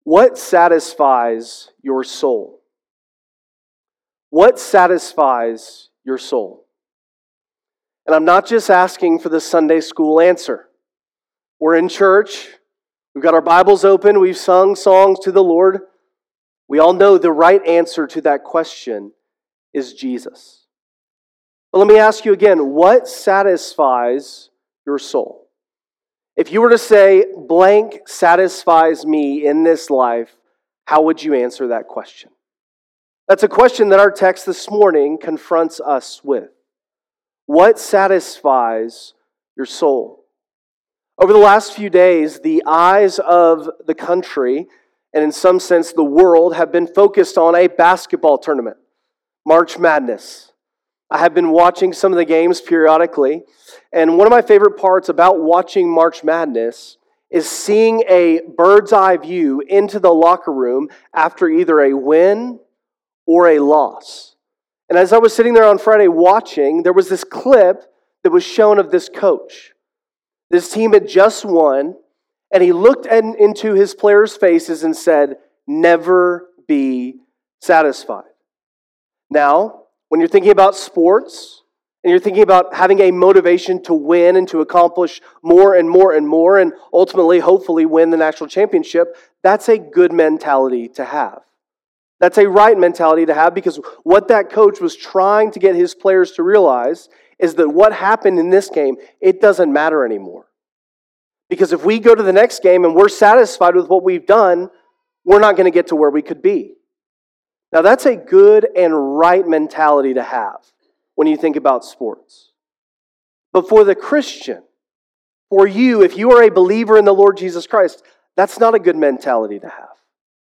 What satisfies your soul? What satisfies your soul? And I'm not just asking for the Sunday school answer. We're in church. We've got our Bibles open. We've sung songs to the Lord. We all know the right answer to that question is Jesus. But let me ask you again, what satisfies your soul? If you were to say, blank satisfies me in this life, how would you answer that question? That's a question that our text this morning confronts us with. What satisfies your soul? Over the last few days, the eyes of the country, and in some sense the world, have been focused on a basketball tournament, March Madness. I have been watching some of the games periodically, and one of my favorite parts about watching March Madness is seeing a bird's eye view into the locker room after either a win or a loss. And as I was sitting there on Friday watching, there was this clip that was shown of this coach. This team had just won, and he looked into his players' faces and said, "Never be satisfied." Now, when you're thinking about sports, and you're thinking about having a motivation to win and to accomplish more and more and more, and ultimately, hopefully, win the national championship, that's a good mentality to have. That's a right mentality to have, because what that coach was trying to get his players to realize is that what happened in this game, it doesn't matter anymore. Because if we go to the next game and we're satisfied with what we've done, we're not going to get to where we could be. Now, that's a good and right mentality to have when you think about sports. But for the Christian, for you, if you are a believer in the Lord Jesus Christ, that's not a good mentality to have.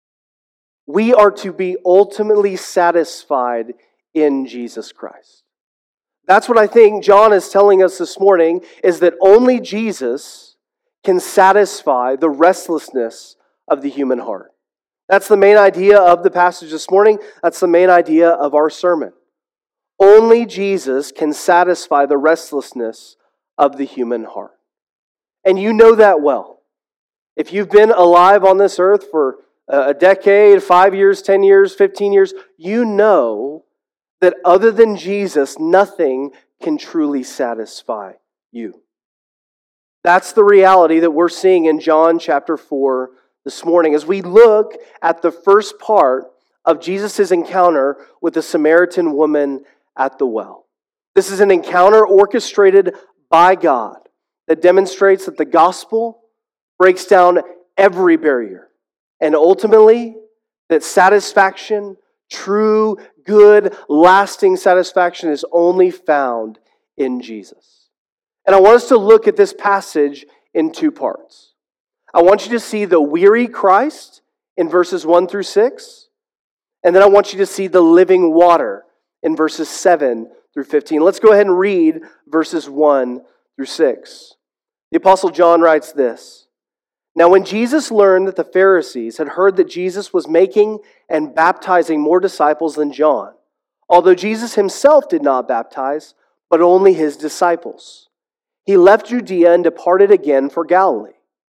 We are to be ultimately satisfied in Jesus Christ. That's what I think John is telling us this morning, is that only Jesus can satisfy the restlessness of the human heart. That's the main idea of the passage this morning. That's the main idea of our sermon. Only Jesus can satisfy the restlessness of the human heart. And you know that well. If you've been alive on this earth for a decade, 5 years, 10 years, 15 years, you know that other than Jesus, nothing can truly satisfy you. That's the reality that we're seeing in John chapter 4 this morning as we look at the first part of Jesus' encounter with the Samaritan woman at the well. This is an encounter orchestrated by God that demonstrates that the gospel breaks down every barrier, and ultimately that satisfaction, true, good, lasting satisfaction, is only found in Jesus. And I want us to look at this passage in two parts. I want you to see the weary Christ in verses 1 through 6, and then I want you to see the living water in verses 7 through 15. Let's go ahead and read verses 1 through 6. The Apostle John writes this: "Now when Jesus learned that the Pharisees had heard that Jesus was making and baptizing more disciples than John, although Jesus himself did not baptize, but only his disciples, he left Judea and departed again for Galilee.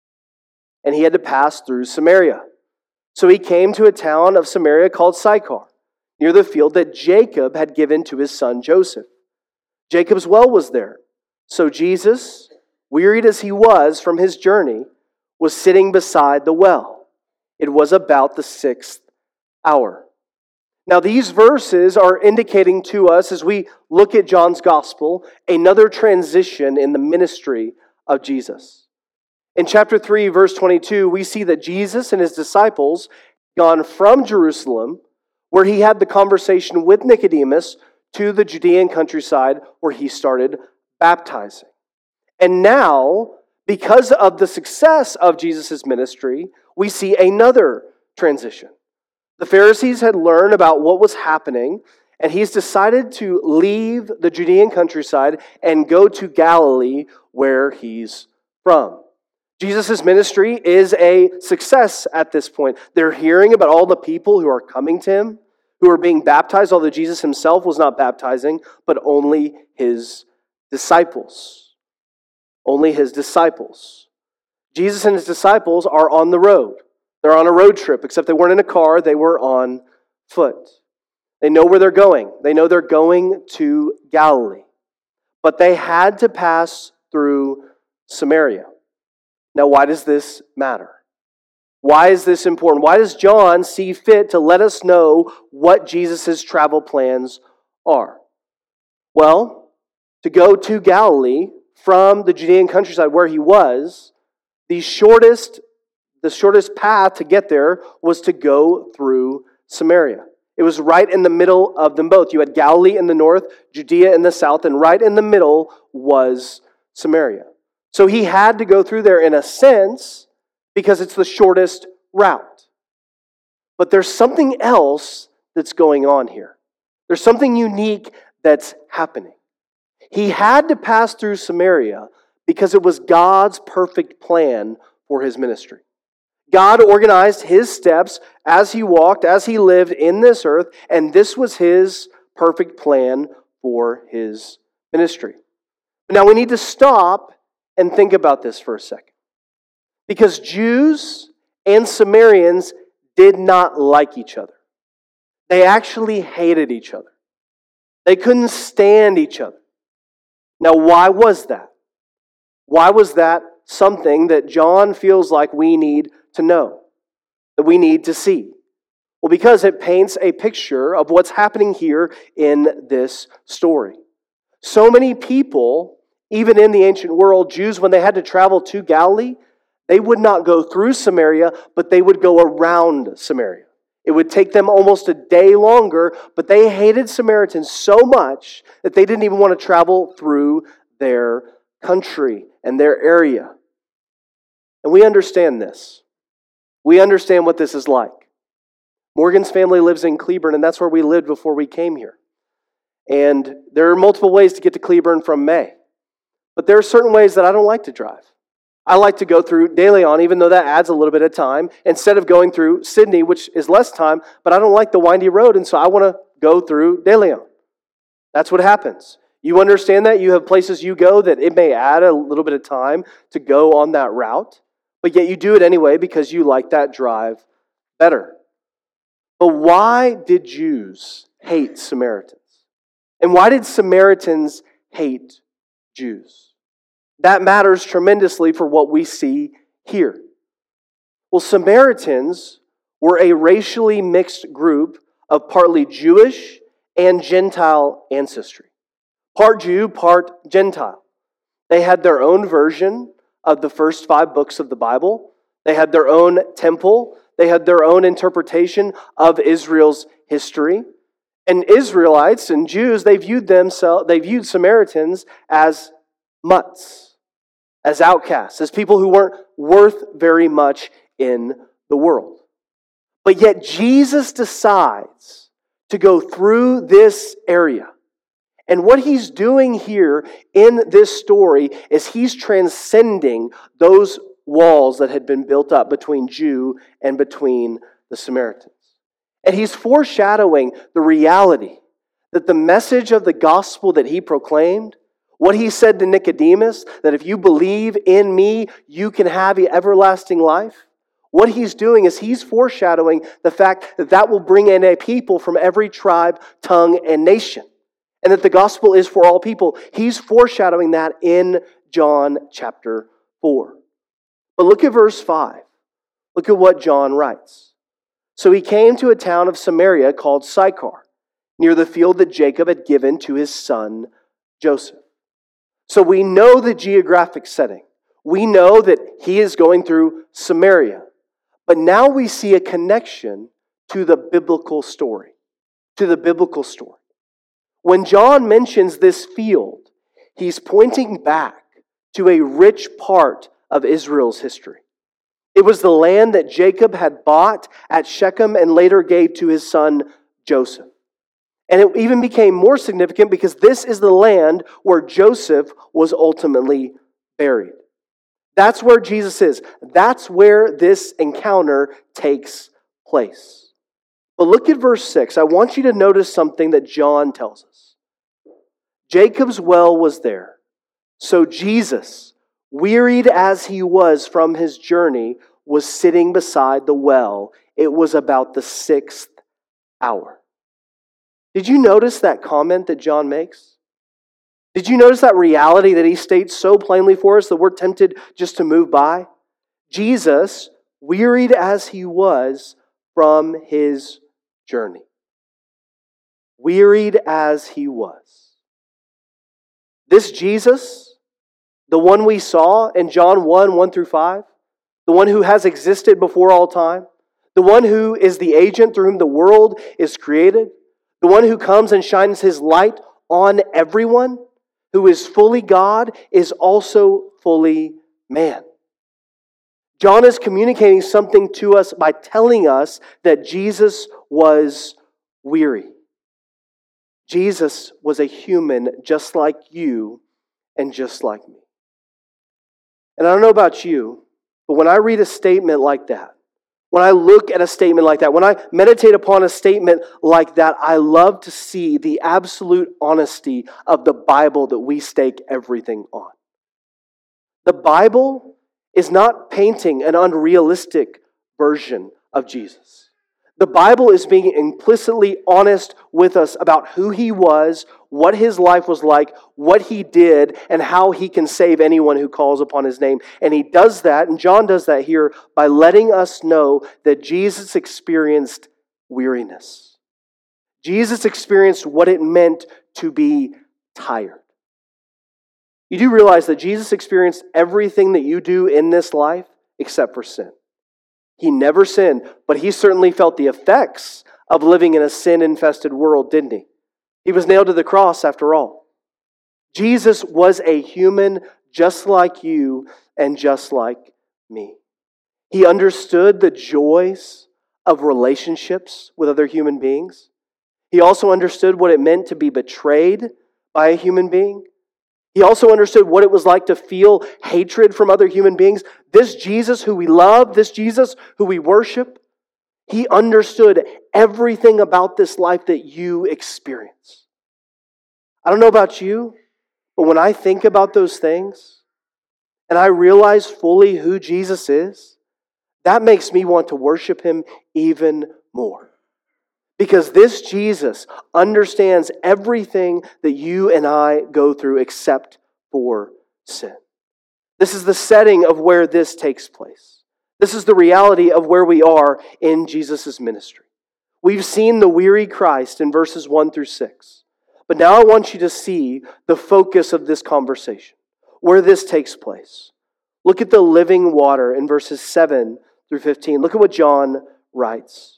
And he had to pass through Samaria. So he came to a town of Samaria called Sychar, near the field that Jacob had given to his son Joseph. Jacob's well was there. So Jesus, wearied as he was from his journey, was sitting beside the well. It was about the 6th hour." Now these verses are indicating to us, as we look at John's gospel, another transition in the ministry of Jesus. In chapter 3, verse 22, we see that Jesus and his disciples gone from Jerusalem, where he had the conversation with Nicodemus, to the Judean countryside where he started baptizing. And now, because of the success of Jesus' ministry, we see another transition. The Pharisees had learned about what was happening, and he's decided to leave the Judean countryside and go to Galilee, where he's from. Jesus' ministry is a success at this point. They're hearing about all the people who are coming to him, who are being baptized, although Jesus himself was not baptizing, but only his disciples. Only his disciples. Jesus and his disciples are on the road. They're on a road trip, except they weren't in a car, they were on foot. They know where they're going. They know they're going to Galilee. But they had to pass through Samaria. Now, why does this matter? Why is this important? Why does John see fit to let us know what Jesus' travel plans are? Well, to go to Galilee from the Judean countryside where he was, the shortest path to get there was to go through Samaria. It was right in the middle of them both. You had Galilee in the north, Judea in the south, and right in the middle was Samaria. So he had to go through there in a sense because it's the shortest route. But there's something else that's going on here. There's something unique that's happening. He had to pass through Samaria because it was God's perfect plan for his ministry. God organized his steps as he walked, as he lived in this earth, and this was his perfect plan for his ministry. Now we need to stop and think about this for a second. Because Jews and Samaritans did not like each other. They actually hated each other. They couldn't stand each other. Now, why was that? Why was that something that John feels like we need to know, that we need to see? Well, because it paints a picture of what's happening here in this story. So many people, even in the ancient world, Jews, when they had to travel to Galilee, they would not go through Samaria, but they would go around Samaria. It would take them almost a day longer, but they hated Samaritans so much that they didn't even want to travel through their country and their area. And we understand this. We understand what this is like. Morgan's family lives in Cleburne, and that's where we lived before we came here. And there are multiple ways to get to Cleburne from May. But there are certain ways that I don't like to drive. I like to go through De Leon, even though that adds a little bit of time, instead of going through Sydney, which is less time, but I don't like the windy road, and so I want to go through De Leon. That's what happens. You understand that? You have places you go that it may add a little bit of time to go on that route, but yet you do it anyway because you like that drive better. But why did Jews hate Samaritans? And why did Samaritans hate Jews? That matters tremendously for what we see here. Well, Samaritans were a racially mixed group of partly Jewish and Gentile ancestry. Part Jew, part Gentile. They had their own version of the first 5 books of the Bible. They had their own temple. They had their own interpretation of Israel's history. And Israelites and Jews, they viewed Samaritans as mutts, as outcasts, as people who weren't worth very much in the world. But yet Jesus decides to go through this area. And what he's doing here in this story is he's transcending those walls that had been built up between Jew and between the Samaritans. And he's foreshadowing the reality that the message of the gospel that he proclaimed, what he said to Nicodemus, that if you believe in me, you can have everlasting life. What he's doing is he's foreshadowing the fact that that will bring in a people from every tribe, tongue, and nation. And that the gospel is for all people. He's foreshadowing that in John chapter 4. But look at verse 5. Look at what John writes. So he came to a town of Samaria called Sychar, near the field that Jacob had given to his son Joseph. So we know the geographic setting. We know that he is going through Samaria. But now we see a connection to the biblical story. To the biblical story. When John mentions this field, he's pointing back to a rich part of Israel's history. It was the land that Jacob had bought at Shechem and later gave to his son Joseph. And it even became more significant because this is the land where Joseph was ultimately buried. That's where Jesus is. That's where this encounter takes place. But look at verse 6. I want you to notice something that John tells us. Jacob's well was there. So Jesus, wearied as he was from his journey, was sitting beside the well. It was about the 6th hour. Did you notice that comment that John makes? Did you notice that reality that he states so plainly for us that we're tempted just to move by? Jesus, wearied as he was from his journey. Wearied as he was. This Jesus, the one we saw in John 1 through 5, the one who has existed before all time, the one who is the agent through whom the world is created, the one who comes and shines his light on everyone, who is fully God, is also fully man. John is communicating something to us by telling us that Jesus was weary. Jesus was a human just like you and just like me. And I don't know about you, but when I read a statement like that, when I look at a statement like that, when I meditate upon a statement like that, I love to see the absolute honesty of the Bible that we stake everything on. The Bible is not painting an unrealistic version of Jesus. The Bible is being implicitly honest with us about who he was, what his life was like, what he did, and how he can save anyone who calls upon his name. And he does that, and John does that here, by letting us know that Jesus experienced weariness. Jesus experienced what it meant to be tired. You do realize that Jesus experienced everything that you do in this life except for sin. He never sinned, but he certainly felt the effects of living in a sin-infested world, didn't he? He was nailed to the cross after all. Jesus was a human just like you and just like me. He understood the joys of relationships with other human beings. He also understood what it meant to be betrayed by a human being. He also understood what it was like to feel hatred from other human beings. This Jesus who we love, this Jesus who we worship, he understood everything about this life that you experience. I don't know about you, but when I think about those things and I realize fully who Jesus is, that makes me want to worship him even more. Because this Jesus understands everything that you and I go through except for sin. This is the setting of where this takes place. This is the reality of where we are in Jesus' ministry. We've seen the weary Christ in verses 1 through 6. But now I want you to see the focus of this conversation, where this takes place. Look at the living water in verses 7 through 15. Look at what John writes.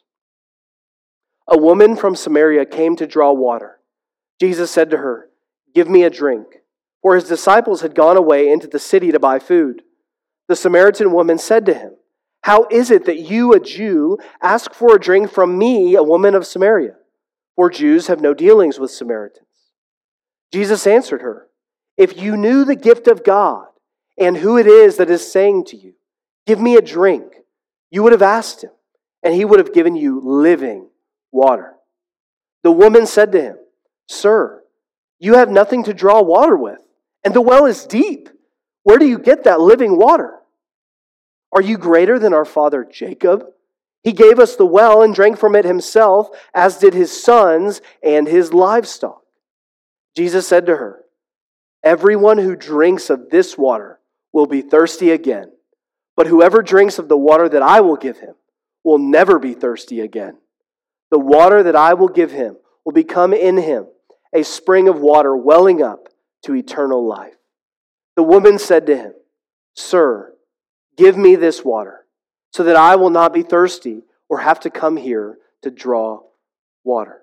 A woman from Samaria came to draw water. Jesus said to her, "Give me a drink," for his disciples had gone away into the city to buy food. The Samaritan woman said to him, "How is it that you, a Jew, ask for a drink from me, a woman of Samaria? For Jews have no dealings with Samaritans." Jesus answered her, "If you knew the gift of God and who it is that is saying to you, 'Give me a drink,' you would have asked him, and he would have given you living water." The woman said to him, "Sir, you have nothing to draw water with, and the well is deep. Where do you get that living water? Are you greater than our father Jacob? He gave us the well and drank from it himself, as did his sons and his livestock." Jesus said to her, "Everyone who drinks of this water will be thirsty again, but whoever drinks of the water that I will give him will never be thirsty again. The water that I will give him will become in him a spring of water welling up to eternal life." The woman said to him, "Sir, give me this water, so that I will not be thirsty or have to come here to draw water."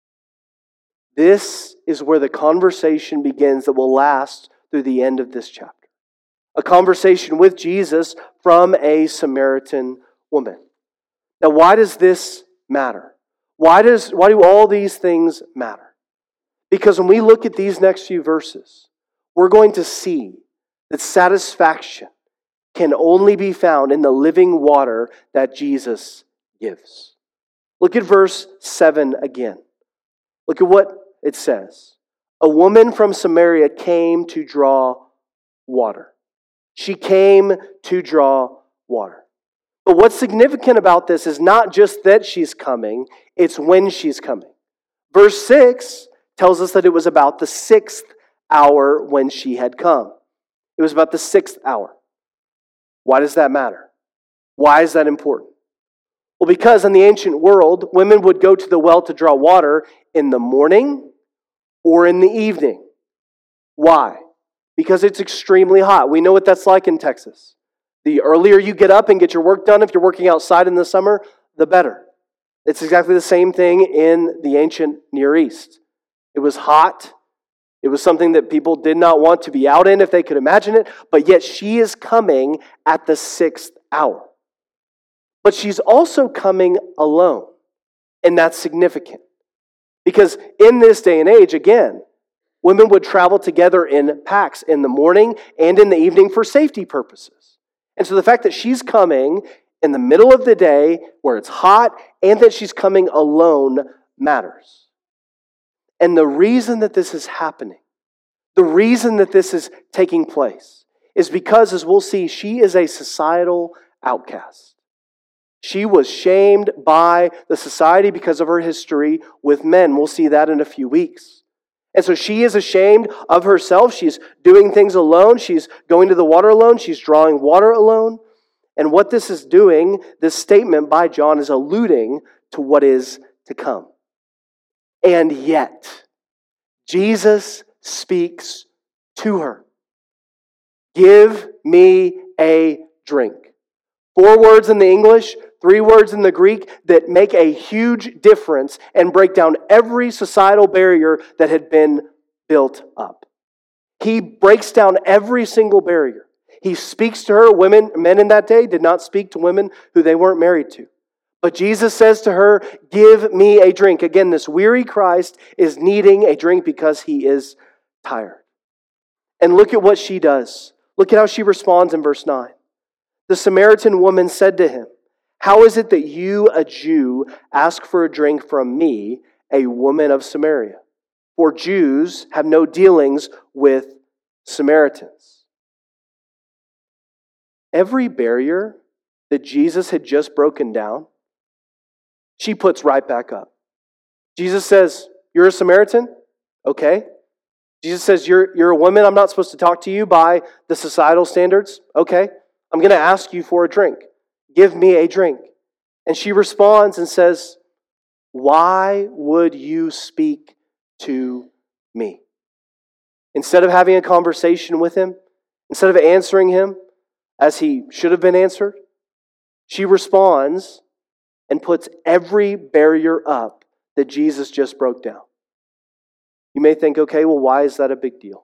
This is where the conversation begins that will last through the end of this chapter. A conversation with Jesus from a Samaritan woman. Now, why does this matter? Why do all these things matter? Because when we look at these next few verses, we're going to see that satisfaction can only be found in the living water that Jesus gives. Look at verse 7 again. Look at what it says. A woman from Samaria came to draw water. She came to draw water. But what's significant about this is not just that she's coming, it's when she's coming. Verse 6 tells us that it was about the 6th hour when she had come. It was about the 6th hour. Why does that matter? Why is that important? Well, because in the ancient world, women would go to the well to draw water in the morning or in the evening. Why? Because it's extremely hot. We know what that's like in Texas. The earlier you get up and get your work done, if you're working outside in the summer, the better. It's exactly the same thing in the ancient Near East. It was hot. It was something that people did not want to be out in if they could imagine it, but yet she is coming at the 6th hour. But she's also coming alone, and that's significant. Because in this day and age, again, women would travel together in packs in the morning and in the evening for safety purposes. And so the fact that she's coming in the middle of the day where it's hot and that she's coming alone matters. And the reason that this is happening, the reason that this is taking place, is because, as we'll see, she is a societal outcast. She was shamed by the society because of her history with men. We'll see that in a few weeks. And so she is ashamed of herself. She's doing things alone. She's going to the water alone. She's drawing water alone. And what this is doing, this statement by John, is alluding to what is to come. And yet, Jesus speaks to her. Give me a drink. 4 words in the English, 3 words in the Greek that make a huge difference and break down every societal barrier that had been built up. He breaks down every single barrier. He speaks to her. Men in that day did not speak to women who they weren't married to. But Jesus says to her, give me a drink. Again, this weary Christ is needing a drink because he is tired. And look at what she does. Look at how she responds in verse 9. The Samaritan woman said to him, how is it that you, a Jew, ask for a drink from me, a woman of Samaria? For Jews have no dealings with Samaritans. Every barrier that Jesus had just broken down, she puts right back up. Jesus says, you're a Samaritan? Okay. Jesus says, you're a woman, I'm not supposed to talk to you by the societal standards? Okay. I'm going to ask you for a drink. Give me a drink. And she responds and says, why would you speak to me? Instead of having a conversation with him, instead of answering him as he should have been answered, she responds and puts every barrier up that Jesus just broke down. You may think, okay, well, why is that a big deal?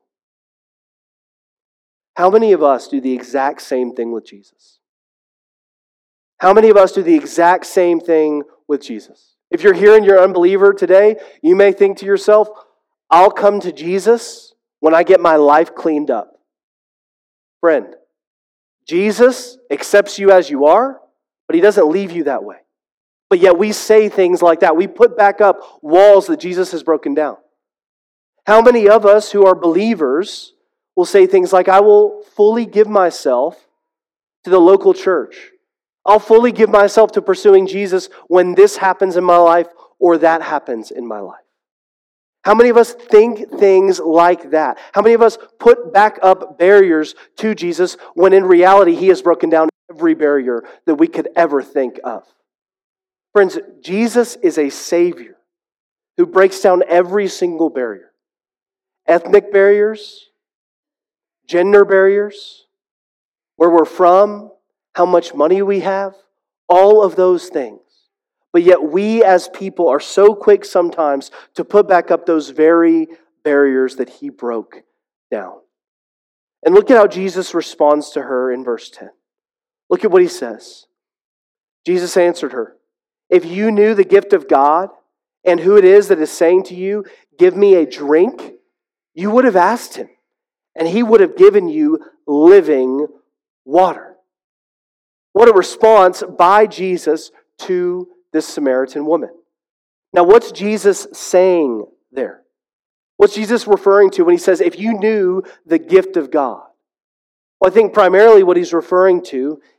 How many of us do the exact same thing with Jesus? How many of us do the exact same thing with Jesus? If you're here and you're an unbeliever today, you may think to yourself, I'll come to Jesus when I get my life cleaned up. Friend, Jesus accepts you as you are, but he doesn't leave you that way. But yet we say things like that. We put back up walls that Jesus has broken down. How many of us who are believers will say things like, I will fully give myself to the local church. I'll fully give myself to pursuing Jesus when this happens in my life or that happens in my life. How many of us think things like that? How many of us put back up barriers to Jesus when in reality he has broken down every barrier that we could ever think of? Friends, Jesus is a Savior who breaks down every single barrier. Ethnic barriers, gender barriers, where we're from, how much money we have, all of those things. But yet we as people are so quick sometimes to put back up those very barriers that he broke down. And look at how Jesus responds to her in verse 10. Look at what he says. Jesus answered her, if you knew the gift of God and who it is that is saying to you, give me a drink, you would have asked him, and he would have given you living water. What a response by Jesus to this Samaritan woman. Now, what's Jesus saying there? What's Jesus referring to when he says, if you knew the gift of God? Well, I think primarily what he's referring to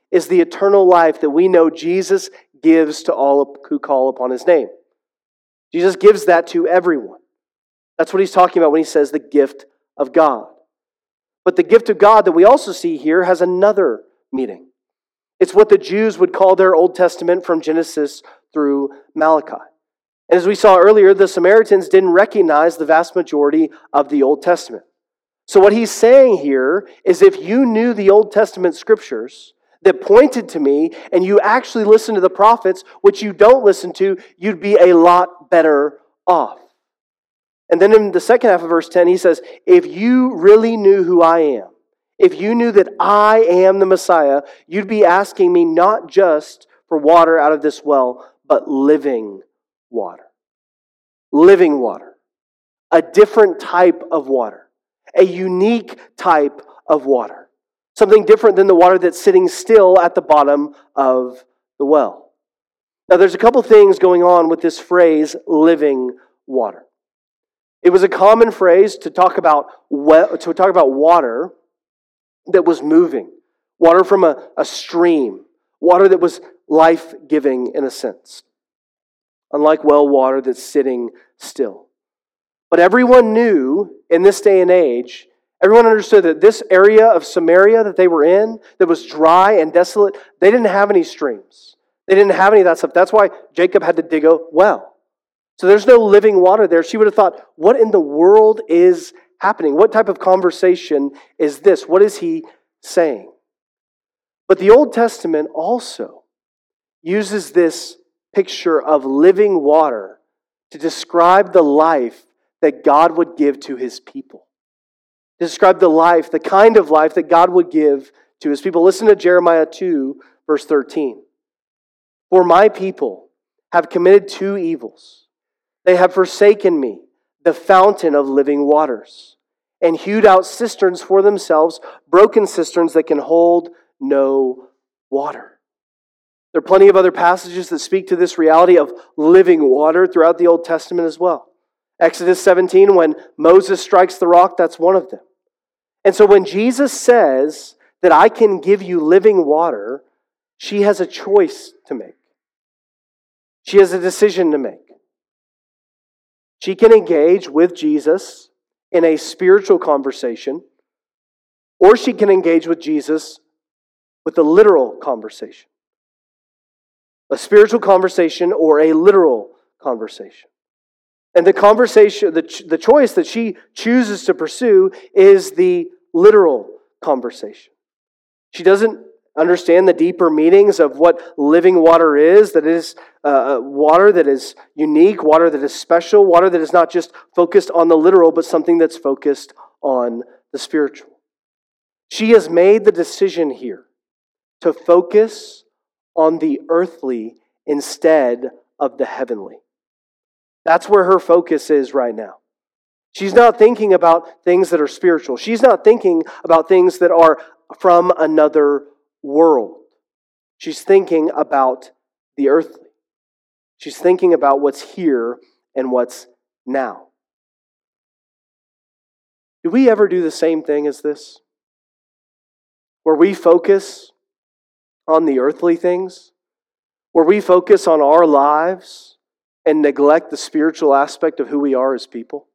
is the eternal life that we know Jesus gives to all who call upon his name. Jesus gives that to everyone. That's what he's talking about when he says the gift of God. But the gift of God that we also see here has another meaning. It's what the Jews would call their Old Testament from Genesis through Malachi. And as we saw earlier, the Samaritans didn't recognize the vast majority of the Old Testament. So what he's saying here is if you knew the Old Testament scriptures that pointed to me and you actually listened to the prophets, which you don't listen to, you'd be a lot better off. And then in the second half of verse 10, he says, if you really knew who I am, if you knew that I am the Messiah, you'd be asking me not just for water out of this well, but living water. Living water. A different type of water. A unique type of water. Something different than the water that's sitting still at the bottom of the well. Now there's a couple things going on with this phrase, living water. It was a common phrase to talk about water that was moving. Water from a stream. Water that was life-giving in a sense. Unlike well water that's sitting still. But everyone knew in this day and age, everyone understood that this area of Samaria that they were in, that was dry and desolate, they didn't have any streams. They didn't have any of that stuff. That's why Jacob had to dig a well. So there's no living water there. She would have thought, what in the world is happening? What type of conversation is this? What is he saying? But the Old Testament also uses this picture of living water to describe the life that God would give to his people. To describe the life, the kind of life that God would give to his people. Listen to Jeremiah 2, verse 13. For my people have committed two evils. They have forsaken me, the fountain of living waters, and hewed out cisterns for themselves, broken cisterns that can hold no water. There are plenty of other passages that speak to this reality of living water throughout the Old Testament as well. Exodus 17, when Moses strikes the rock, that's one of them. And so when Jesus says that I can give you living water, she has a choice to make. She has a decision to make. She can engage with Jesus in a spiritual conversation, or she can engage with Jesus with a literal conversation. A spiritual conversation or a literal conversation. And the conversation, the choice that she chooses to pursue is the literal conversation. She doesn't understand the deeper meanings of what living water is, that is water that is unique, water that is special, water that is not just focused on the literal, but something that's focused on the spiritual. She has made the decision here to focus on the earthly instead of the heavenly. That's where her focus is right now. She's not thinking about things that are spiritual. She's not thinking about things that are from another world. She's thinking about the earthly. She's thinking about what's here and what's now. Do we ever do the same thing as this? Where we focus on the earthly things? Where we focus on our lives and neglect the spiritual aspect of who we are as people?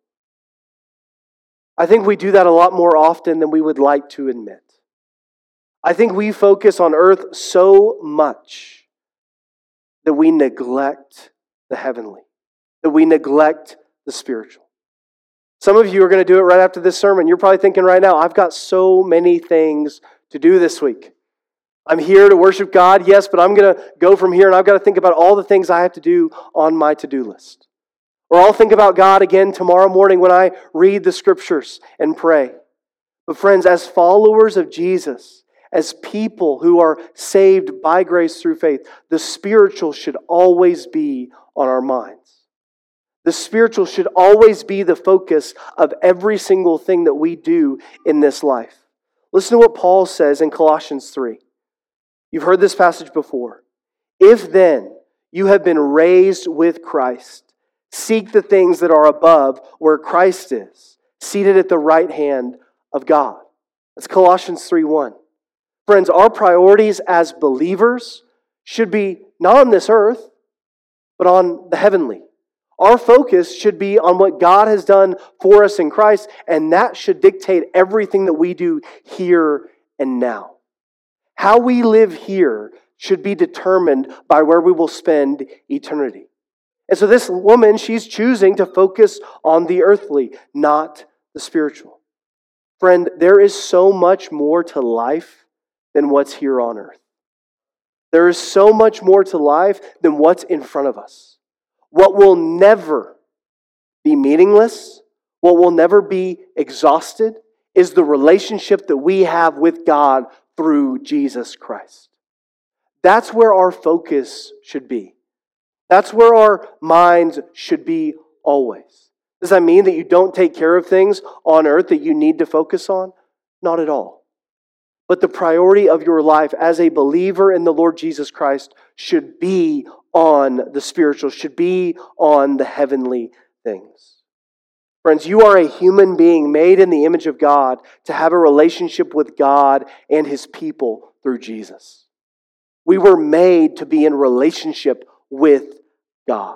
I think we do that a lot more often than we would like to admit. I think we focus on earth so much that we neglect the heavenly, that we neglect the spiritual. Some of you are going to do it right after this sermon. You're probably thinking right now, I've got so many things to do this week. I'm here to worship God, yes, but I'm going to go from here and I've got to think about all the things I have to do on my to-do list. Or I'll think about God again tomorrow morning when I read the scriptures and pray. But friends, as followers of Jesus, as people who are saved by grace through faith, the spiritual should always be on our minds. The spiritual should always be the focus of every single thing that we do in this life. Listen to what Paul says in Colossians 3. You've heard this passage before. If then you have been raised with Christ, seek the things that are above where Christ is, seated at the right hand of God. That's Colossians 3:1. Friends, our priorities as believers should be not on this earth, but on the heavenly. Our focus should be on what God has done for us in Christ, and that should dictate everything that we do here and now. How we live here should be determined by where we will spend eternity. And so this woman, she's choosing to focus on the earthly, not the spiritual. Friend, there is so much more to life than what's here on earth. There is so much more to life than what's in front of us. What will never be meaningless, what will never be exhausted, is the relationship that we have with God through Jesus Christ. That's where our focus should be. That's where our minds should be always. Does that mean that you don't take care of things on earth that you need to focus on? Not at all. But the priority of your life as a believer in the Lord Jesus Christ should be on the spiritual, should be on the heavenly things. Friends, you are a human being made in the image of God to have a relationship with God and His people through Jesus. We were made to be in relationship with God.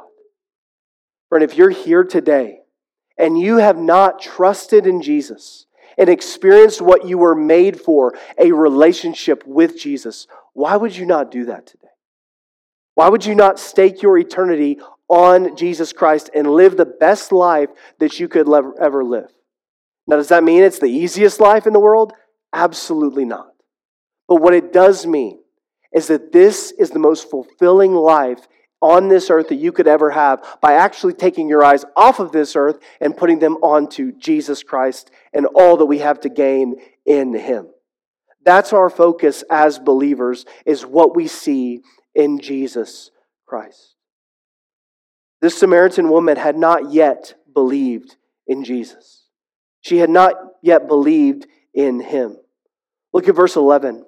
Friend, if you're here today and you have not trusted in Jesus and experienced what you were made for, a relationship with Jesus, why would you not do that today? Why would you not stake your eternity on Jesus Christ and live the best life that you could ever live? Now, does that mean it's the easiest life in the world? Absolutely not. But what it does mean is that this is the most fulfilling life on this earth that you could ever have by actually taking your eyes off of this earth and putting them onto Jesus Christ and all that we have to gain in Him. That's our focus as believers, is what we see in Jesus Christ. This Samaritan woman had not yet believed in Jesus. She had not yet believed in Him. Look at verse 11.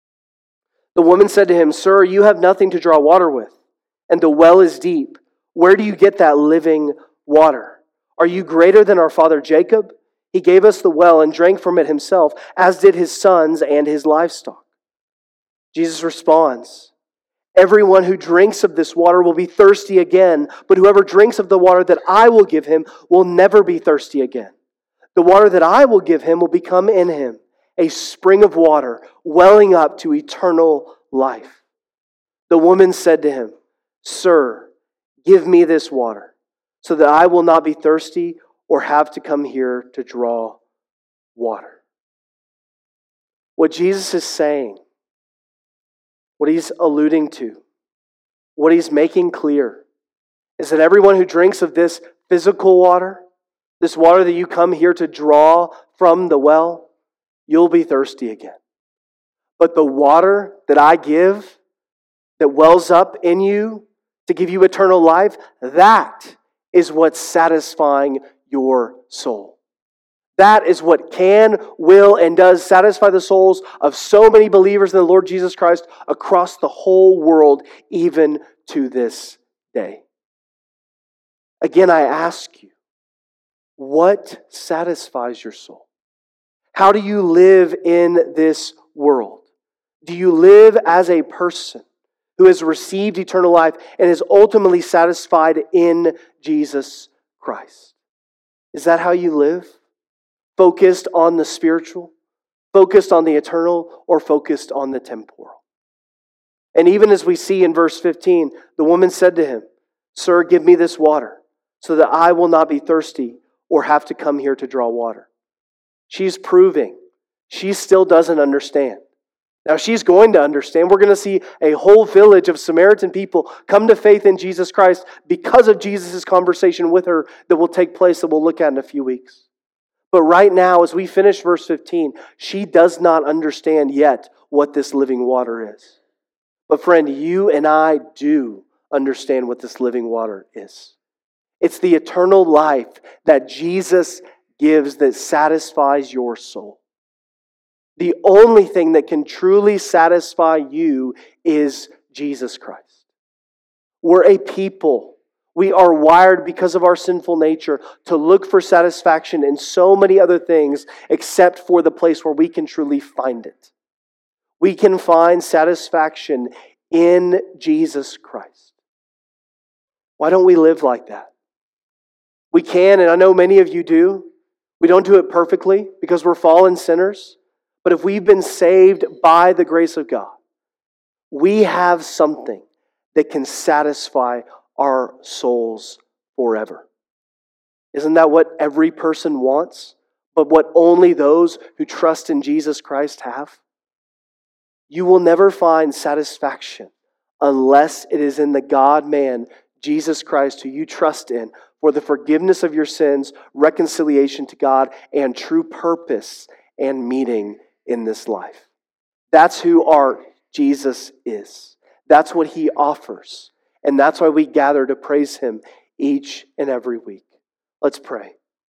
The woman said to him, "Sir, you have nothing to draw water with, and the well is deep. Where do you get that living water? Are you greater than our father Jacob? He gave us the well and drank from it himself, as did his sons and his livestock." Jesus responds, "Everyone who drinks of this water will be thirsty again, but whoever drinks of the water that I will give him will never be thirsty again. The water that I will give him will become in him a spring of water welling up to eternal life." The woman said to him, "Sir, give me this water, so that I will not be thirsty or have to come here to draw water." What Jesus is saying, what He's alluding to, what He's making clear, is that everyone who drinks of this physical water, this water that you come here to draw from the well, you'll be thirsty again. But the water that I give, that wells up in you to give you eternal life, that is what's satisfying your soul. That is what can, will, and does satisfy the souls of so many believers in the Lord Jesus Christ across the whole world, even to this day. Again, I ask you, what satisfies your soul? How do you live in this world? Do you live as a person who has received eternal life and is ultimately satisfied in Jesus Christ? Is that how you live? Focused on the spiritual, focused on the eternal, or focused on the temporal? And even as we see in verse 15, the woman said to him, "Sir, give me this water, so that I will not be thirsty or have to come here to draw water." She's proving she still doesn't understand. Now she's going to understand. We're going to see a whole village of Samaritan people come to faith in Jesus Christ because of Jesus' conversation with her that will take place, that we'll look at in a few weeks. But right now, as we finish verse 15, she does not understand yet what this living water is. But friend, you and I do understand what this living water is. It's the eternal life that Jesus gives that satisfies your soul. The only thing that can truly satisfy you is Jesus Christ. We're a people. We are wired because of our sinful nature to look for satisfaction in so many other things except for the place where we can truly find it. We can find satisfaction in Jesus Christ. Why don't we live like that? We can, and I know many of you do. We don't do it perfectly because we're fallen sinners. But if we've been saved by the grace of God, we have something that can satisfy our souls forever. Isn't that what every person wants? But what only those who trust in Jesus Christ have? You will never find satisfaction unless it is in the God-man, Jesus Christ, who you trust in for the forgiveness of your sins, reconciliation to God, and true purpose and meaning in this life. That's who our Jesus is. That's what He offers. And that's why we gather to praise Him each and every week. Let's pray.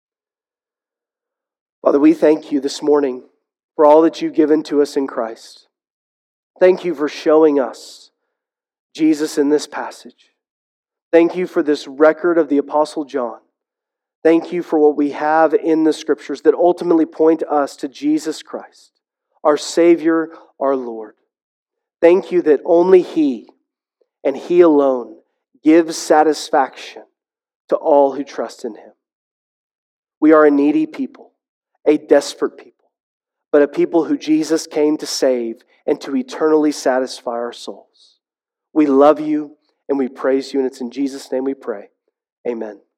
Father, we thank You this morning for all that You've given to us in Christ. Thank You for showing us Jesus in this passage. Thank You for this record of the Apostle John. Thank You for what we have in the Scriptures that ultimately point us to Jesus Christ, our Savior, our Lord. Thank You that only He and He alone gives satisfaction to all who trust in Him. We are a needy people, a desperate people, but a people who Jesus came to save and to eternally satisfy our souls. We love You and we praise You, and it's in Jesus' name we pray. Amen.